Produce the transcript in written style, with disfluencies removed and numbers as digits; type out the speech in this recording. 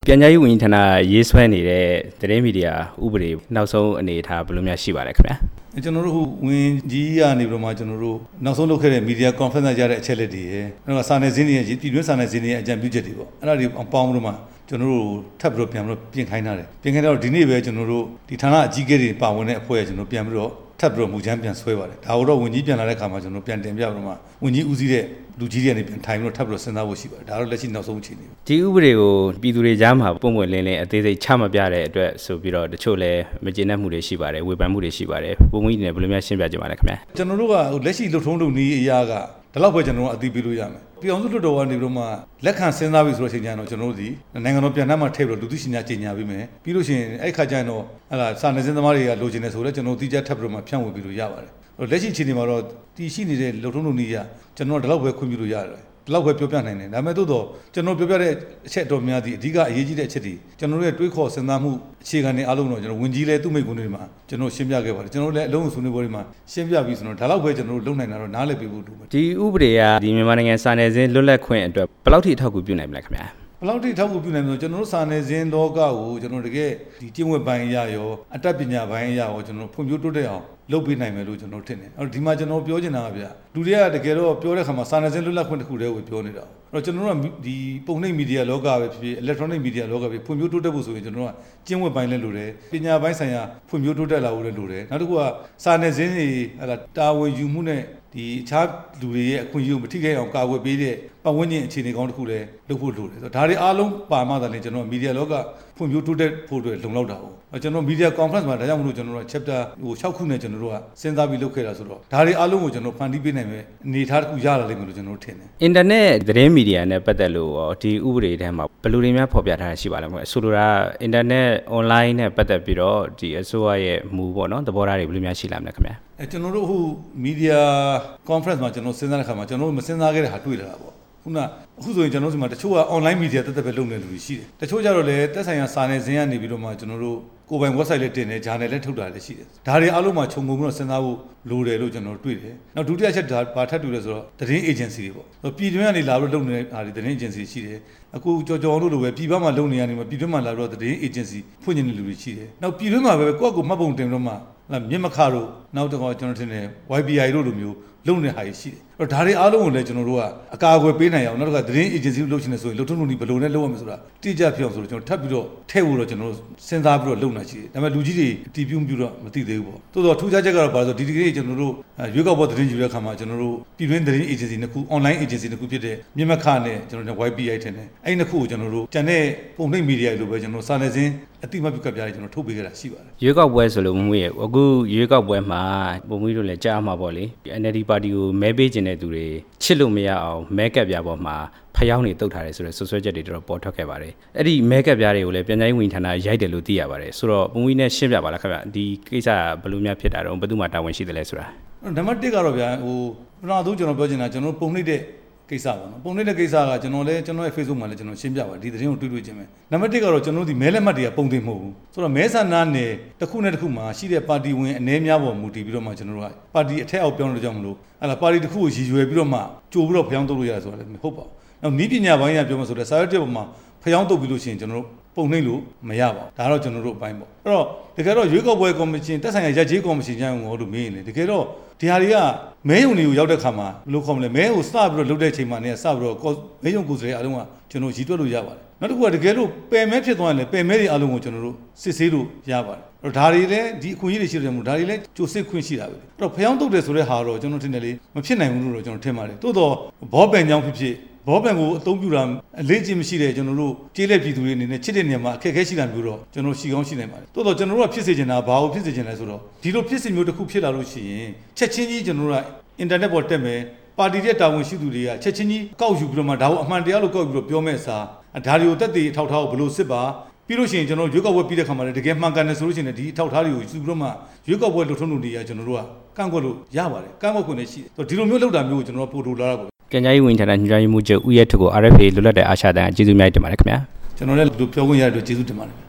ပြန်ကြားရေးဝန်ကြီးဌာနရေးဆွဲနေတဲ့သတင်းမီဒီယာဥပဒေနောက်ဆုံးအနေအထားဘယ်လိုများရှိပါလဲခင်ဗျာကျွန်တော်တို့ဝန်ကြီးကနေပြီးတော့မှကျွန်တော်တို့နောက်ဆုံးလုပ်ခဲ့တဲ့ media conference ရတဲ့အချက်လက်တွေရယ်နောက်စာနယ်ဇင်းတွေပြည်တွင်းစာနယ်ဇင်းတွေအကြံပြုချက်တွေပေါ့အဲ့ဒါတွေပေါင်းလို့မှကျွန်တော်တို့ထပ်ပြီးတော့ပြန်ပြီးတော့ပြင်ခိုင်းထားတယ်ပြင်ခိုင်းတော့ဒီနေ့ပဲကျွန်တော်တို့ဒီဌာနအကြီးအကဲတွေပါဝင်တဲ့အဖွဲ့ကျွန်တော်ပြန်ပြီးတော့ထပ်ပြီးတော့မူချမ်းပြန်ဆွဲပါတယ်ဒါတော့ဝန်ကြီးပြန်လာတဲ့အခါမှာကျွန်တော်ပြန်တင်ပြပြီးတော့မှဝန်ကြီးဦးစီးတဲ့လူကြီးတွေကနေပြန်ထိုင်ပြီးတော့ထပ်ပြီးတော့စဉ်းစားဖို့ရှိပါတယ်ဒါတော့လက်ရှိနောက်ဆုံးအခြေအနေဒီဥပဒေကိုပြည်သူတွေကြားမှာပုံပွင့်လင်းလင်းအသေးစိတ်ချမပြတဲ့အတွက်ဆိုပြီးတော့တချို့လည်းမကျေနပ်မှုတွေရှိပါတယ်ဝေဖန်မှုတွေရှိပါတယ်ပုံမှန်ကြီးတွေဘယ်လိုများရှင်းပြကြပါလဲခင်ဗျာကျွန်တော်တို့ကလက်ရှိလှုပ်ထုံးလုပ်နည်းအရာကဒါတော့ပဲကျွန်တော်တို့အသိပေးလို့ရမယ်ပြည်အောင်စုလွှတ်တော်ကနေပြီးတော့မှလက်ခံစဉ်းစားပြီးဆိုတော့ချိန်ကျရင်တော့ကျွန်တော်တို့ဒီနိုင်ငံတော်ပြန်နှံ့မှာထည့်ပြီးတော့လူသိရှင်များကြီးညာပေးမယ်ပြီးလို့ရှိရင်အဲ့ခါကျရင်တော့ဟလာစာနယ်ဇင်းသမားတွေကလိုချင်တယ်ဆိုတော့ကျွန်တော်တိကျထပ်ပြီးတော့မှဖြန့်ဝေပြီးလို့ရပါတယ်လက်ရှိအခြေအနေမှာတော့ဒီရှိနေတဲ့လှုပ်ထုံးလုပ်နည်းအရာကျွန်တော်တို့ဒါတော့ပဲခွင့်ပြုလို့ရတယ်ဒီလောက်ပဲပြောပြနိုင်တယ်ဒါပေမဲ့သို့တော့ကျွန်တော်ပြောပြတဲ့အချက်တော်များသည့်အဓိကအရေးကြီးတဲ့အချက်တွေကျွန်တော်တို့ရဲ့တွေးခေါ်စဉ်းစားမှုအခြေခံတွေအားလုံးတော့ကျွန်တော်ဝင်ကြီးလဲသူ့မိတ်ကွန်းတွေမှာကျွန်တော်ရှင်းပြခဲ့ပါတယ်ကျွန်တော်လည်းအလုံးစုံဆွေးနွေးပွဲတွေမှာရှင်းပြပြီးဆိုတော့ဒါလောက်ပဲကျွန်တော်တို့လုပ်နိုင်တာတော့နားလည်ပေးဖို့လိုပါတယ်ဒီဥပဒေကဒီမြန်မာနိုင်ငံစာနယ်ဇင်းလွတ်လပ်ခွင့်အတွက်ဘယ်လောက်ထိအထောက်အကူပြုနိုင်မလဲခင်ဗျာဘယ်လောက်ထိထောက်ကူပြုနိုင်မလဲကျွန်တော်တို့စာနယ်ဇင်းလောကကိုကျွန်တော်တကယ်ဒီကျင့်ဝတ်ပိုင်းအရာရောအတတ်ပညာပိုင်းအရာရောကျွန်တော်ဖွံ့ဖြိုးတိုးတက်အောင်လုပ်ပေးနိုင်မယ်လို့ကျွန်တော်ထင်တယ်အဲ့တော့ဒီမှာကျွန်တော်ပြောချင်တာကဗျလူတွေကတကယ်တော့ပြောတဲ့ခါမှာစာနယ်ဇင်းလွတ်လပ်ခွင့်တစ်ခုတည်းကိုပြောနေတာအဲ့တော့ကျွန်တော်တို့ကဒီပုံနှိပ်မီဒီယာလောကပဲဖြစ်ဖြစ် electronic media လောကပဲဖွံ့ဖြိုးတိုးတက်ဖို့ဆိုရင်ကျွန်တော်တို့ကကျင့်ဝတ်ပိုင်းလည်းလိုတယ်ပညာပိုင်းဆိုင်ရာဖွံ့ဖြိုးတိုးတက်လာဖို့လည်းလိုတယ်နောက်တစ်ခုကစာနယ်ဇင်းတွေဟလာတာဝန်ယူမှုနဲ့ဒီအခြားလူတွေရဲ့အခွင့်အရေးကိုမထိခိုက်အောင်ကာကွယ်ပေးတဲ့ပတ်ဝန်းကျင်အခြေအနေကောင်းတစ်ခုလည်းလုပ်ဖို့လိုတယ်ဆိုတော့ဒါတွေအားလုံးပါမှသာလေကျွန်တော်မီဒီယာလောကဖွံ့ဖြိုးတိုးတက်ဖို့အတွက်လုံလောက်တာဟုတ်ကျွန်တော် media conference မှာဒါကြောင့်မလို့ကျွန်တော်တို့ chapter 6ခုနဲ့ကျွန်တော်တို့ကစဉ်းစားပြီးလုပ်ခဲ့တာဆိုတော့ဒါတွေအားလုံးကိုကျွန်တော်ဖန်တီးပေးနိုင်မယ်အနေထားတစ်ခုရလာလိမ့်မယ်လို့ကျွန်တော်တို့ထင်တယ်အင်တာနက်သတင်းမီဒီယာနဲ့ပတ်သက်လို့ဒီဥပဒေထဲမှာဘယ်လိုတွေများဖော်ပြထားတာရှိပါလဲမလဲဆိုလိုတာအင်တာနက် online နဲ့ပတ်သက်ပြီးတော့ဒီအစိုးရရဲ့မူပေါ့နော်သဘောထားတွေဘယ်လိုများရှိလာမလဲခင်ဗျာကျွန်တော်တို့အခု media conference မှာကျွန်တော်စဉ်းစားတဲ့ခါမှာကျွန်တော်တို့မစဉ်းစားခဲ့တဲ့ဟာတွေ့လာတာပေါ့ခုနအခုဆိုရင်ကျွန်တော်တို့ဒီမှာတချို့က online media တက်တက်ပဲလုပ်နေလူတွေရှိတယ်တချို့ကြတော့လည်းတက်ဆိုင်ရာစာနယ်ဇင်းကနေပြီးတော့မှကျွန်တော်တို့ကိုယ်ပိုင် website လေးတင်တယ် journal လေးထုတ်တာလည်းရှိတယ်ဒါတွေအားလုံးမှာခြုံငုံပြီးတော့စဉ်းစားဖို့လိုတယ်လို့ကျွန်တော်တွေ့တယ်နောက်ဒုတိယချက်ဒါဘာထပ်တူလဲဆိုတော့သတင်း agency တွေပေါ့ပြည်တွင်းကနေလာပြီးလုပ်နေတဲ့ဟာတွေသတင်း agency ရှိတယ်အခုကြော်ကြော်လို့လိုပဲပြည်ပမှာလုပ်နေရနေမှာပြည်တွင်းမှာလာပြီးတော့သတင်း agency ဖွင့်နေတဲ့လူတွေရှိတယ်နောက်ပြည်တွင်းမှာပဲကိုယ့်အကိုမှတ်ပုံတင်တော့မှမြင့်မခတို့နောက်တော့ကျွန်တော်ထင်တယ် YBI တို့လိုမျိုးလုံနေတဲ့ဟာရှိတယ်အဲ့တော့ဒါတွေအားလုံးကိုလည်းကျွန်တော်တို့ကအကာအကွယ်ပေးနိုင်အောင်နောက်တစ်ခါသတင်း agency ကိုလုပ်ချင်တယ်ဆိုရင်လုပ်ထုံးလုပ်နည်းဘယ်လိုနဲ့လုပ်ရမလဲဆိုတာတိကျဖြစ်အောင်ဆိုတော့ကျွန်တော်ထပ်ပြီးတော့ထည့်ဖို့တော့ကျွန်တော်တို့စဉ်းစားပြီးတော့လုပ်နေရှိတယ်ဒါပေမဲ့လူကြီးတွေအတီးပြုံးပြတော့မသိသေးဘူးပေါ့တိုးတော့ထူးခြားချက်ကတော့ဘာလို့ဆိုဒီကိကျွန်တော်တို့ရွေးကောက်ပွဲသတင်းယူတဲ့အခါမှာကျွန်တော်တို့ပြည်တွင်းသတင်း agency နှစ်ခု online agency နှစ်ခုဖြစ်တဲ့မြင့်မခနဲ့ကျွန်တော်တို့ YBI ထင်တယ်အဲ့နှစ်ခုကိုကျွန်တော်တို့ကျန်တဲ့ပုံနှိပ် media လိုပဲကျွန်တော်စာနယ်ဇင်းအတိမပြုကပ်ပြားတွေကျွန်တော်ထုတ်ပေးခဲ့တာရှိပါတယ်ရွေးကောက်ပွဲဆိုလို့မွေးရအခုရွေးကောက်ပွဲမှာပုံမွေးတို့လည်းကြားမှာပေါ့လေ NLD ပါတီကိုမဲပေးခြင်းတဲ့သူတွေချစ်လို့မရအောင်မဲကပ်ပြားပေါ်မှာဖျောင်းနေတုတ်ထားတယ်ဆိုတော့ဆွဆွဲချက်တွေတော့ပေါ်ထွက်ခဲ့ပါတယ်အဲ့ဒီမဲကပ်ပြားတွေကိုလည်းပြန်ကြားရေးဝန်ကြီးဌာနရိုက်တယ်လို့သိရပါတယ်ဆိုတော့ပုံမွေးနဲ့ရှင်းပြပါလားခင်ဗျဒီကိစ္စဘယ်လိုများဖြစ်တာတော့ဘယ်သူမှတာဝန်ရှိတယ်လဲဆိုတာနံပါတ်1ကတော့ဗျာဟိုပထမဆုံးကျွန်တော်ပြောချင်တာကျွန်တော်ပုံနှိပ်တဲ့ကိစ္စပေါ့နော်ပုံနှိပ်တဲ့ကိစ္စကကျွန်တော်ရဲ့ Facebook မှာလည်းကျွန်တော်ရှင်းပြပါဒီသတင်းကိုတွေ့ချင်းပဲနံပါတ်1ကတော့ကျွန်တော်တို့ဒီမဲလက်မှတ်တွေကပုံတင်မဟုတ်ဘူးဆိုတော့မဲဆန္ဒနယ်တစ်ခုနဲ့တစ်ခုမှာရှိတဲ့ပါတီဝင်အနည်းများပေါ်မူတည်ပြီးတော့မှကျွန်တော်တို့ကပါတီအထက်အောက်ပြောင်းလို့ကြောင့်မလို့အဲ့ဒါပါတီတစ်ခုကိုရည်ရွယ်ပြီးတော့မှကြိုပြီးတော့ဖျောင်းတုပ်လို့ရတယ်ဆိုတာလည်းမဟုတ်ပါဘူးနောက်ဤပညာပိုင်းကပြောမှဆိုတဲ့စာရွက်တစ်ပေါ်မှာဖျောင်းတုပ်ပြီးလို့ရှိရင်ကျွန်တော်တို့ပုံနှိပ်လို့မရပါဘူးဒါတော့ကျွန်တော်တို့အပိုင်းပေါ့အဲ့တော့တကယ်တော့ရွေးကောက်ပွဲကော်မရှင်တက်ဆိုင်ရာရပ်ကျေးကော်မရှင်ကျန်းကိုလို့မေးရင်လေတကယ်တော့ဒီဟာတွေကမဲယုံတွေကိုရောက်တဲ့ခါမှာဘယ်လိုခေါ်မလဲမဲကိုစပြီးတော့လုပ်တဲ့အချိန်မှာနေစပြီးတော့မဲယုံကိုယ်စားလှယ်အားလုံးကကျွန်တော်ရည်တွက်လို့ရပါတယ်နောက်တစ်ခုကတကယ်လို့ပယ်မဲဖြစ်သွားရင်လည်းပယ်မဲတွေအားလုံးကိုကျွန်တော်တို့စစ်ဆေးလို့ရပါတယ်အဲ့တော့ဒါတွေလည်းဒီအခွင့်အရေးတွေရှိတယ်မို့ဒါတွေလည်းကြိုစစ်ခွင့်ရှိတာပဲအဲ့တော့ဖျောင်းတုတ်တယ်ဆိုတဲ့ဟာတော့ကျွန်တော်ထင်တယ်လေမဖြစ်နိုင်ဘူးလို့တော့ကျွန်တော်ထင်ပါတယ်တိုးတော့ဘောပန်ကြောင့်ဖြစ်ဘောပန်ကိုအသုံးပြုတာအလေးချင်းမရှိတဲ့ကျွန်တော်တို့ကျေးလက်ပြည်သူတွေအနေနဲ့ချစ်တဲ့နေရာမှာအခက်အခဲရှိတာမျိုးတော့ကျွန်တော်ရှိကောင်းရှိနိုင်ပါတယ်တိုးတော့ကျွန်တော်တို့ကဖြစ်စေချင်တာဘာကိုဖြစ်စေချင်လဲဆိုတော့ဒီလိုဖြစ်စေမျိုးတစ်ခုဖြစ်လာလို့ရှိရင်ချက်ချင်းကြီးကျွန်တော်တို့ကအင်တာနက်ပေါ်တက်မယ်ပါတီရဲ့တာဝန်ရှိသူတွေကချက်ချင်းကြီးကောက်ယူပြီးတော့မှဒါကိုအမှန်တရားလို့ကောက်ပြီးတော့ပြောမဲ့အစားဒါတွေကိုတက်တည်အထောက်ထားကိုဘယ်လိုစစ်ပါပြီးလို့ရှိရင်ကျွန်တော်ရွေးကောက်ပွဲပြီးတဲ့ခါမှာလည်းတကယ်မှန်ကန်တယ်ဆိုလို့ရှိရင်ဒီအထောက်ထားတွေကိုယူပြီးတော့မှရွေးကောက်ပွဲလှုပ်ထုံးလုပ်နေရကျွန်တော်တို့ကကန့်ကွက်လို့ရပါတယ်ကန့်ကွက်ခွင့်လည်းရှိတယ်ဒီလိုမျိုးလုပ်တာမျိုးကိုကျွန်တော်တို့ပို့ထုတ်လာတာပေါ့ပြန်ကြားရေးဝန်ကြီးဌာနညွှန်ကြားရေးမှူးချုပ်ဦးရဲထွဋ်ကို RFA လွတ်လပ်တဲ့အာရှတန်ကျေးဇူးများတင်ပါတယ်ခင်ဗျာကျွန်တော်လည်းပြောခွင့်ရတဲ့အတွက်ကျေးဇူးတင်ပါတယ်